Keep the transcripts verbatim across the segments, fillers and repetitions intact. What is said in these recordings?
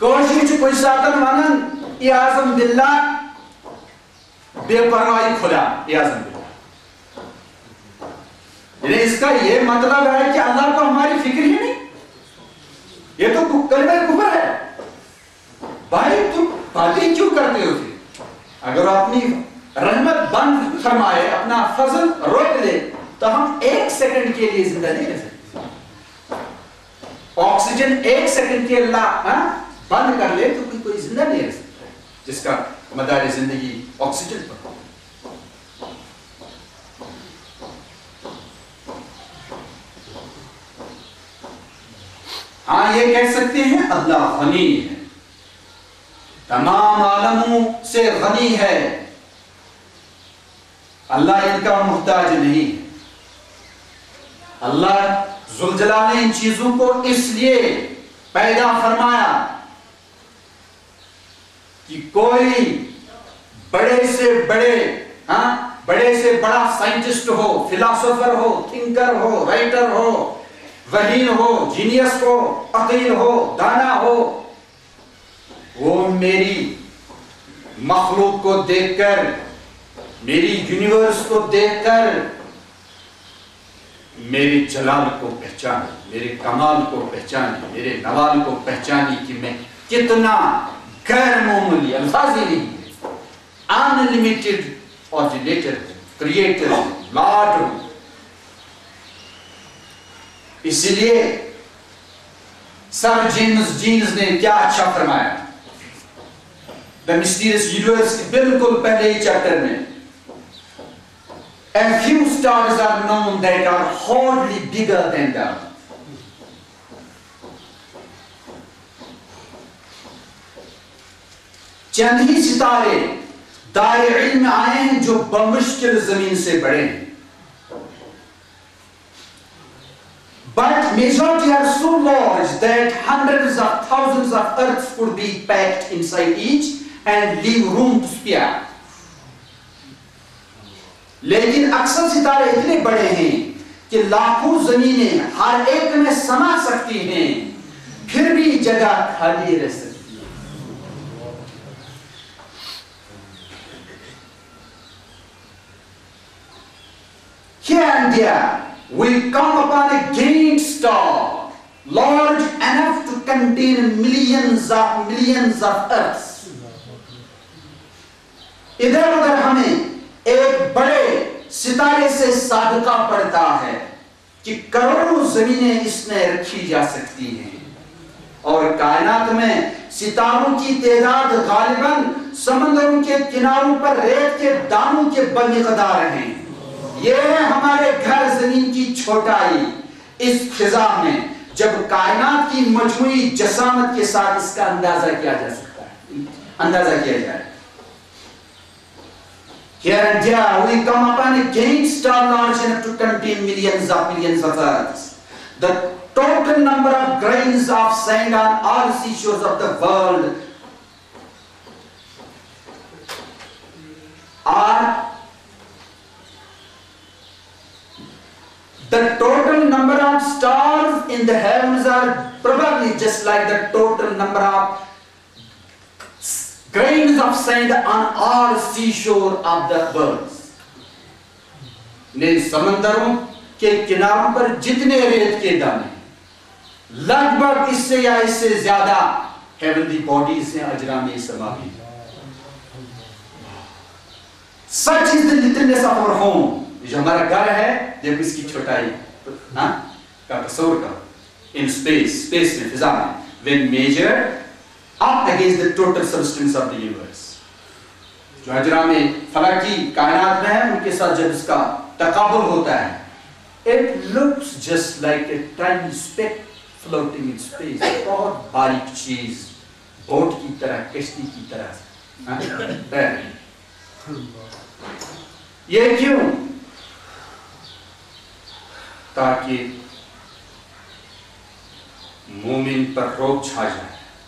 کوشش کوئی ساتن ونن اعظم باللہ بے پرواہی خدا اعظم باللہ. یعنی اس کا یہ مطلب ہے کہ اللہ کو ہماری فکر ہی نہیں. یہ تو کلمہ کفر ہے. بھائی تم باتیں کیوں کرتے ہو پھر؟ اگر اپنی رحمت بند فرمائے اپنا فضل روک لے تو ہم ایک سیکنڈ کے لیے زندہ نہیں رہ سکتے. آکسیجن ایک سیکنڈ کے اللہ بند کر لے تو کوئی زندہ نہیں رہ سکتا جس کا مدار زندگی آکسیجن پر ہو. ہاں یہ کہہ سکتے ہیں اللہ غنی ہے, تمام عالموں سے غنی ہے, اللہ ان کا محتاج نہیں ہے. اللہ ذوالجلال نے ان چیزوں کو اس لیے پیدا فرمایا کہ کوئی بڑے سے بڑے ہاں بڑے سے بڑا سائنٹسٹ ہو, فلاسفر ہو, تھنکر ہو, رائٹر ہو, ذہین ہو, جینیس ہو, عقیل ہو, دانا ہو, وہ میری مخلوق کو دیکھ کر, میری یونیورس کو دیکھ کر میرے جلال کو پہچانے, میرے کمال کو پہچانے, میرے نوال کو پہچانے کہ میں کتنا غیر معمولی, الفاظ ہی نہیں ہے, انلیمیٹڈ اوریجنیٹر, کریٹر, لارڈ ہوں. اس لیے سر جیمز جینز نے کیا اچھا فرمایا The Mysterious Universe کے بالکل پہلے ہی چیپٹر میں, A few stars are known that are hardly bigger than the earth. چند ہی ستارے دائرے علم میں آئے ہیں جو بمشکل زمین سے بڑے ہیں. But majority are so large that hundreds of thousands of earths could be packed inside each and leave room to spare. لیکن اکثر ستارے اتنے بڑے ہیں کہ لاکھوں زمینیں ہر ایک میں سما سکتی ہیں, پھر بھی جگہ خالی رہ سکتی ہے. Here and there we come upon a giant star large enough to contain millions of millions of earths. ادھر ادھر ہمیں ایک بڑے ستارے سے سابقہ پڑتا ہے کہ کروڑوں زمینیں اس میں رکھی جا سکتی ہیں, اور کائنات میں ستاروں کی تعداد غالباً سمندروں کے کناروں پر ریت کے دانوں کے بمقدار ہیں. یہ ہے ہمارے گھر زمین کی چھوٹائی اس فضا میں, جب کائنات کی مجموعی جسامت کے ساتھ اس کا اندازہ کیا جا سکتا ہے, اندازہ کیا جائے. Here and there we come upon a giant star large enough to contain millions of millions of earths. The total number of grains of sand on all seashores of the world are the total number of stars in the heavens are probably just like the total number of grains of sand on all seashore of the world. نے سمندروں کے کناروں پر جتنے ریت کے دانے لگ بھگ اس سے یا اس سے زیادہ heavenly bodies ہیں, اجرام سماوی. Such is the littleness of our home. جو ہمارا گھر ہے دیکھو اس کی چھوٹائی کا تصور کرو. In space, space میں, فضا میں, when measured up against the total substance of the universe. جو اجرام فلکی کائنات میں ہے ان کے ساتھ جب اس کا تقابل ہوتا ہے, it looks just like a tiny speck floating in space. بہت باریک چیز بوٹ کی طرح, کشتی کی طرح. یہ کیوں؟ تاکہ مومن پر روب چھا جائے.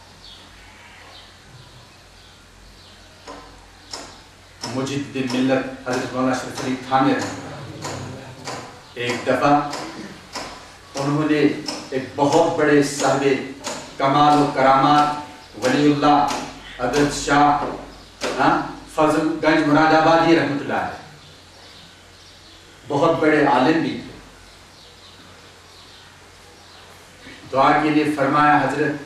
مجد ملت حضرت مولانا شریف علی تھانے رہے, ایک دفعہ انہوں نے ایک بہت بڑے صاحب کمال و کرامات ولی اللہ حضرت شاہ فضل گنج مراد آبادی رحمۃ اللہ علیہ، بہت بڑے عالم بھی تھے. دعا کے لیے فرمایا حضرت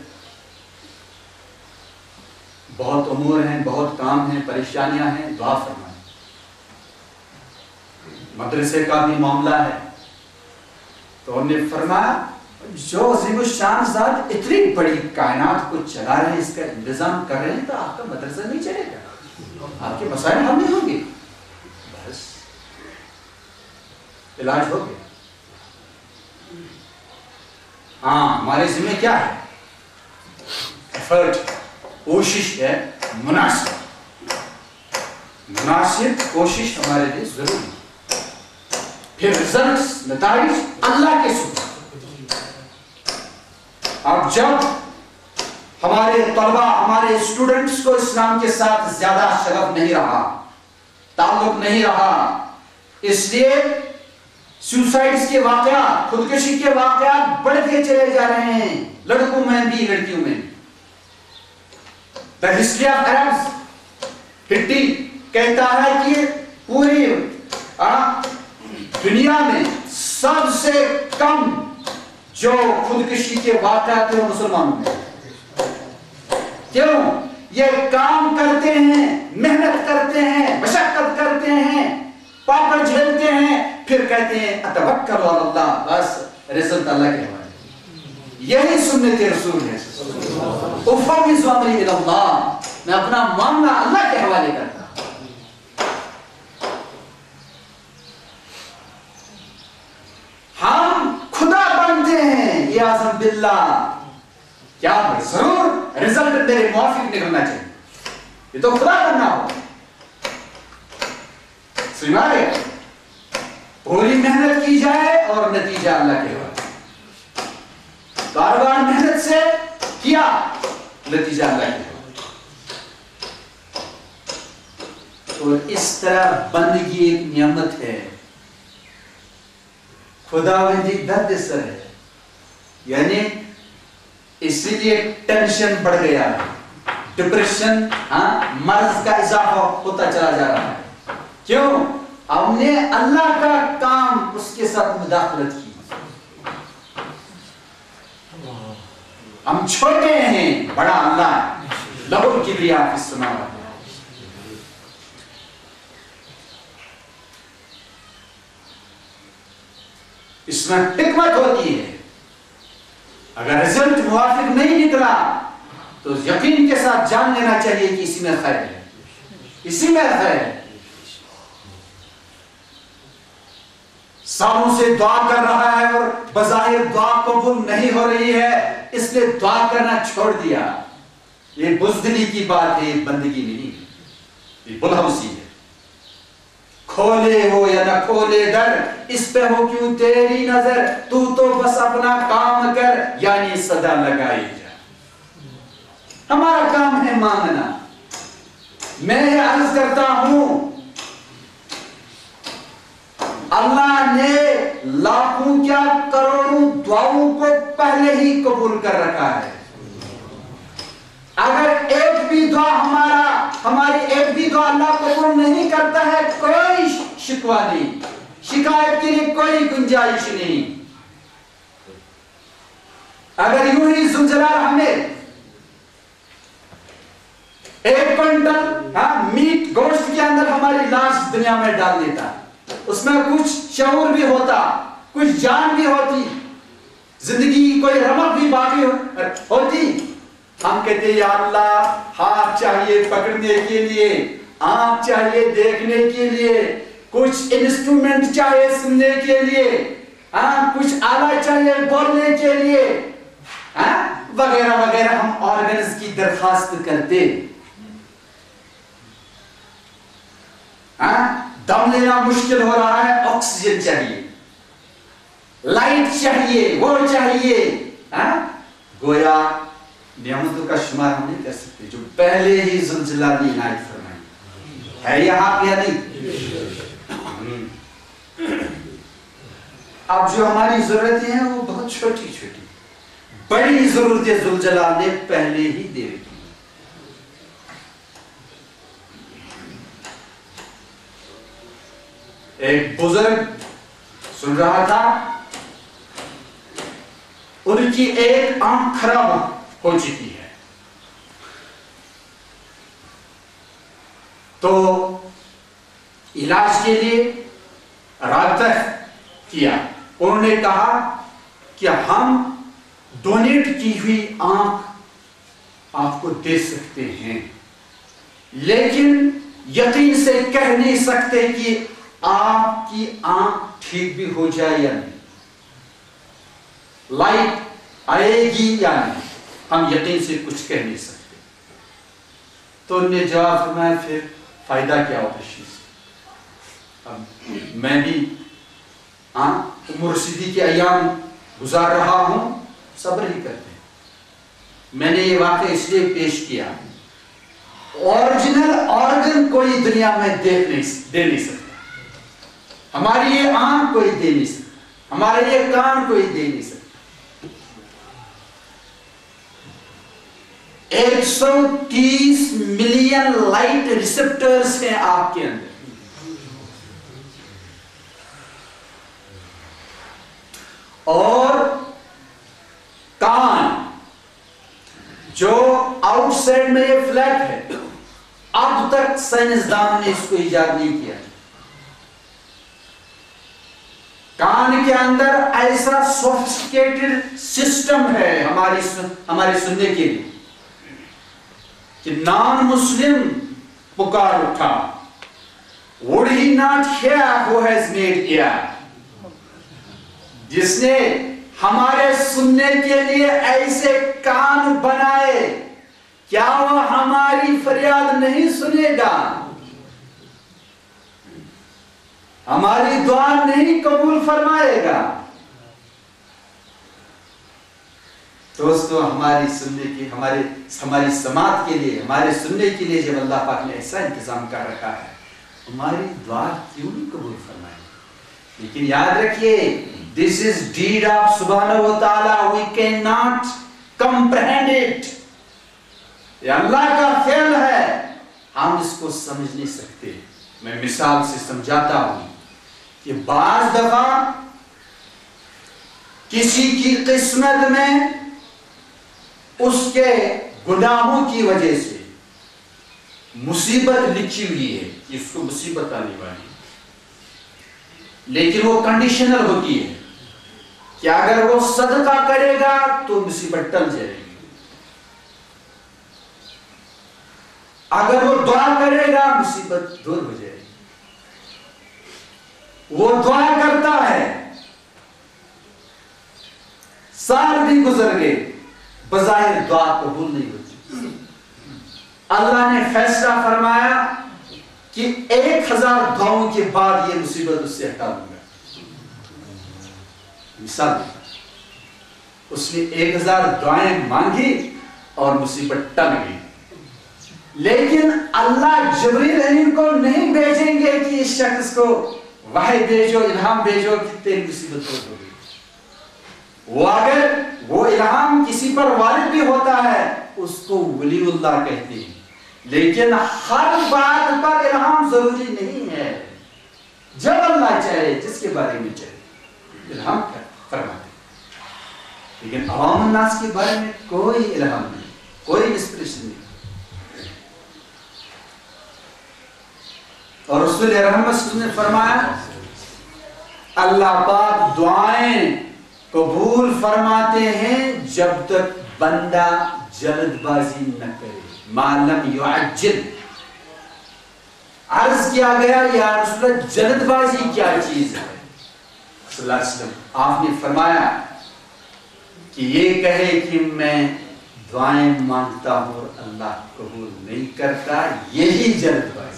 بہت امور ہیں، بہت کام ہیں، پریشانیاں ہیں، دعا فرمائیں. مدرسے کا بھی معاملہ ہے. تو انہوں نے فرمایا جو عظیم الشان ذات اتنی بڑی کائنات کو چلا رہے ہیں، اس کا انتظام کر رہے ہیں، تو آپ کا مدرسہ نہیں چلے گا، آپ کے مسائل حل نہیں ہوں گے. بس علاج ہو گیا. ہاں ہمارے ذمہ کیا ہے؟ ایفرٹ، کوشش ہے مناسب. مناسب کوشش ہمارے لیے ضروری ہے. پھر رزلٹس، نتائج اللہ کے سپرد. اب جب ہمارے طلبہ، ہمارے اسٹوڈنٹس کو اسلام کے ساتھ زیادہ شغف نہیں رہا، تعلق نہیں رہا، اس لیے سوسائڈز کے واقعات، خودکشی کے واقعات بڑھتے چلے جا رہے ہیں، لڑکوں میں بھی لڑکیوں میں. The history of Arabs ہٹی کہتا ہے کہ پوری دنیا میں سب سے کم جو خودکشی کے واقعات ہیں مسلمانوں میں. کیوں؟ یہ کام کرتے ہیں، محنت کرتے ہیں، مشقت کرتے ہیں، پاپڑ جھیلتے ہیں، پھر کہتے ہیں اتوکل علی اللہ، بس رزلٹ اللہ کے حوالے. یہی سنت رسول ہے. افوض امری الی اللہ، میں اپنا معاملہ اللہ کے حوالے کرتا. ہم خدا بنتے ہیں یہ اعظم باللہ، کیا ضرور رزلٹ میرے موافق نکلنا چاہیے، یہ تو خدا بننا ہو. سنائے پوری محنت کی جائے اور نتیجہ اللہ کے حوالے. کاروبار محنت سے کیا، نتیجہ اللہ کے حوالے. اور اس طرح بندگی ایک نعمت ہے، خداوندی درد سر ہے. یعنی اس لیے ٹینشن بڑھ گیا ہے، ڈپریشن، ہاں مرض کا اضافہ ہوتا چلا جا رہا ہے. کیوں؟ ہم نے اللہ کا کام اس کے ساتھ مداخلت کی. ہم چھوٹے ہیں، بڑا اللہ ہے. لہو الکبریاء فی السماوات. اس میں حکمت ہوتی ہے. اگر رزلٹ موافق نہیں نکلا تو یقین کے ساتھ جان لینا چاہیے کہ اسی میں خیر ہے، اسی میں خیر ہے. سالوں سے دعا کر رہا ہے اور بظاہر دعا قبول نہیں ہو رہی ہے، اس لیے دعا کرنا چھوڑ دیا. یہ بزدلی کی بات ہے، بندگی نہیں، یہ بلہوسی ہے. کھولے ہو یا نہ کھولے در، اس پہ ہو کیوں تیری نظر، تو تو بس اپنا کام کر، یعنی صدا لگائی جا. ہمارا کام ہے مانگنا. میں عرض کرتا ہوں اللہ نے لاکھوں کیا کروڑوں دعاؤں کو پہلے ہی قبول کر رکھا ہے. اگر ایک بھی دعا ہمارا ہماری ایک بھی دعا اللہ قبول نہیں کرتا ہے، کوئی شکوہ نہیں، شکایت کے لیے کوئی گنجائش نہیں. اگر یوں ہی ذوالجلال ہمیں ایک کوئنٹل میٹ گوشت کے اندر ہماری لاش دنیا میں ڈال دیتا، اس میں کچھ شعور بھی ہوتا، کچھ جان بھی ہوتی، زندگی کی کوئی رمق بھی باقی ہوتی، ہم کہتے ہیں یا اللہ ہاتھ چاہیے پکڑنے کے لیے، آنکھ چاہیے دیکھنے کے لیے، کچھ انسٹرومنٹ چاہیے سننے کے لیے، کچھ آلہ چاہیے بولنے کے لیے، وغیرہ وغیرہ. ہم آرگنز کی درخواست کرتے. دم لینا مشکل ہو رہا ہے، آکسیجن چاہیے، لائٹ چاہیے، وہ چاہیے. گویا نعمتوں کا شمار ہم نہیں کر سکتے جو پہلے ہی ذوالجلال نے عنایت فرمائی ہے. یہاں یا نہیں؟ اب جو ہماری ضرورتیں ہیں وہ بہت چھوٹی چھوٹی، بڑی ضرورتیں ذوالجلال نے پہلے ہی دے رکھی. ایک بزرگ سن رہا تھا، ان کی ایک آنکھ خراب ہو چکی ہے، تو علاج کے لیے رابطہ کیا. انہوں نے کہا کہ ہم ڈونیٹ کی ہوئی آنکھ آپ کو دے سکتے ہیں، لیکن یقین سے کہہ نہیں سکتے کہ آپ کی آنکھ ٹھیک بھی ہو جائے یا نہیں، لائٹ آئے گی یا نہیں، ہم یقین سے کچھ کہہ نہیں سکتے. تو انہوں نے جواب فرمایا پھر فائدہ کیا ہوتا ہے. اب میں بھی عمر رسیدگی کے ایام گزار رہا ہوں، صبر ہی کرتے ہیں. میں نے یہ واقعہ اس لیے پیش کیا، اوریجنل آرگن کوئی دنیا میں دیکھ نہیں دے نہیں سکتا، ہماری یہ آنکھ کوئی دے نہیں سکتا، ہمارے یہ کان کوئی دے نہیں سکتا. ایک سو تیس ملین لائٹ ریسپٹرز ہیں آپ کے اندر، اور کان جو آؤٹ سائڈ میں یہ فلیٹ ہے، اب تک سائنسدان نے اس کو ایجاد نہیں کیا. کان کے اندر ایسا سوفسٹیکیٹڈ سسٹم ہے ہماری ہمارے سننے کے لیے کہ نان مسلم پکار اٹھا، would he not hear who has made ear؟ جس نے ہمارے سننے کے لیے ایسے کان بنائے، کیا وہ ہماری فریاد نہیں سنے گا؟ ہماری دعا نہیں قبول فرمائے گا؟ دوستو، ہماری سننے کی ہمارے ہماری سماعت کے لیے، ہمارے سننے کے لیے جب اللہ پاک نے ایسا انتظام کر رکھا ہے، ہماری دعا کیوں نہیں قبول فرمائے؟ لیکن یاد رکھیے، this is deed of subhanahu wa ta'ala, we cannot comprehend it. یہ اللہ کا فعل ہے، ہم اس کو سمجھ نہیں سکتے. میں مثال سے سمجھاتا ہوں کہ بعض دفعہ کسی کی قسمت میں اس کے گناہوں کی وجہ سے مصیبت لکھی ہوئی ہے کہ اس کو مصیبت آنے والی، لیکن وہ کنڈیشنل ہوتی ہے کہ اگر وہ صدقہ کرے گا تو مصیبت ٹل جائے گی، اگر وہ دعا کرے گا مصیبت دور ہو جائے گی. وہ دعا کرتا ہے، سال بھی گزر گئے، بظاہر دعا قبول نہیں ہوتی. اللہ نے فیصلہ فرمایا کہ ایک ہزار دعاؤں کے بعد یہ مصیبت اس سے ہٹا دوں گا. مثال اس نے ایک ہزار دعائیں مانگی اور مصیبت ٹل گئی. لیکن اللہ جبریل امین کو نہیں بھیجیں گے کہ اس شخص کو وحی بھیجو، الہام بھیجو کہ تیری مصیبت ہو گئی. وہ اگر وہ الہام کسی پر وارد بھی ہوتا ہے اس کو ولی اللہ کہتے ہیں، لیکن ہر بات پر الہام ضروری نہیں ہے. جب اللہ چاہے، جس کے بارے میں چاہے الہام فرماتے، لیکن عوام الناس کے بارے میں کوئی الہام نہیں، کوئی انسپریشن نہیں. اور رسول رحمت صلی اللہ علیہ وسلم نے فرمایا اللہ پاک دعائیں قبول فرماتے ہیں جب تک بندہ جلد بازی نہ کرے، ما لم یعجل. عرض کیا گیا یا رسول اللہ جلد بازی کیا چیز ہے؟ صلی اللہ علیہ وسلم آپ نے فرمایا کہ یہ کہے کہ میں دعائیں مانگتا ہوں اور اللہ قبول نہیں کرتا، یہی جلد بازی.